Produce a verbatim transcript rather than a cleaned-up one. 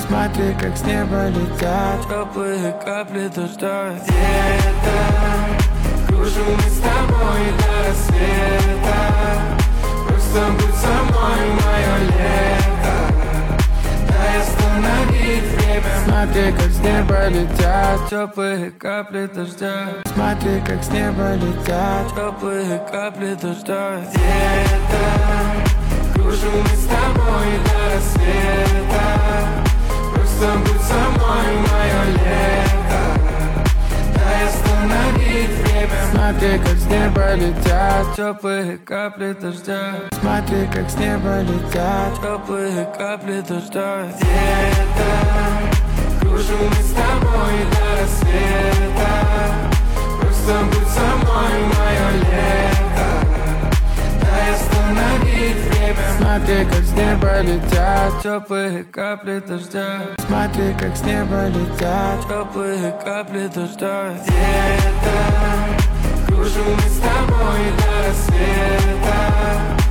Смотри, как с неба летят теплые капли дождя. Где-то кружим мы с тобой до рассвета. Просто будь со мной, мое лето. Дай остановить время. Смотри, как с неба летят Теплые капли дождя. Смотри, как с неба летят Теплые капли дождя. Где-то кружим мы с тобой до рассвета. Просто будь со мной, мое лето. Дай остановить время. Смотри, как с неба летят Теплые капли дождя. Смотри, как с неба летят Теплые капли дождя. Где-то кружим мы с тобой до рассвета. Просто будь со мной, мое лето. Дай остановить время. Смотри, как с неба летят Теплые капли дождя. Смотри, как с неба летят Теплые капли дождя. Где-то кружим мы с тобой